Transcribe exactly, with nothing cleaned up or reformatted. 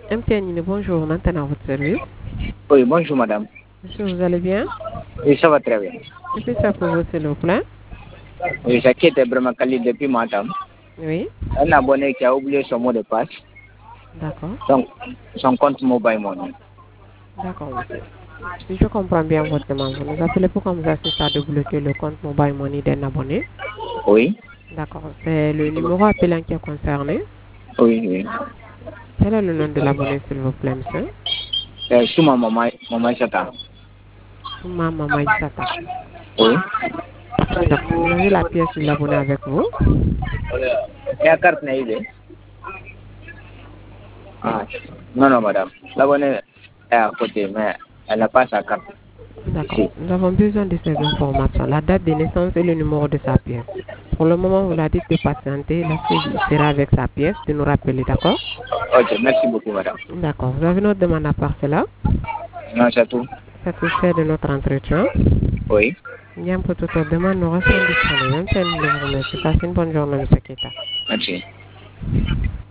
M T N, bonjour, maintenant votre service. Oui, bonjour madame. Monsieur, vous allez bien? Oui, ça va très bien. Je peux ça pour vous, s'il vous plaît? Oui, Jackie était vraiment Khalid depuis Matam. Oui. Un abonné qui a oublié son mot de passe, D'accord. son, son compte mobile money. D'accord, monsieur. Si je comprends bien votre demande, vous nous appelez pour qu'on vous assiste à débloquer le compte mobile money d'un abonné. Oui, D'accord. C'est le numéro appelant qui est concerné. oui, oui. Quel est le nom de l'abonné, s'il vous plaît, monsieur? Euh, Souma Maman, Maman Chata. Souma Mama Issata. Oui. D'accord. Vous avez la pièce de l'abonné avec vous? Et la carte n'est pas. Ah, non, non, madame. L'abonné est à côté, mais elle n'a pas sa carte. D'accord. Ici. Nous avons besoin de ces informations. La date de naissance et le numéro de sa pièce. Pour le moment, vous la dites de patienter. La suivi sera avec sa pièce, de nous rappeler, d'accord? Ok, merci beaucoup, madame. D'accord. Vous avez notre demande à part cela? Non, c'est tout. Satisfait de notre entretien? Oui. Bien pour toute autre demande, nous restons disponibles. Même si nous vous remercie. Passez une bonne journée, monsieur Keta. Merci.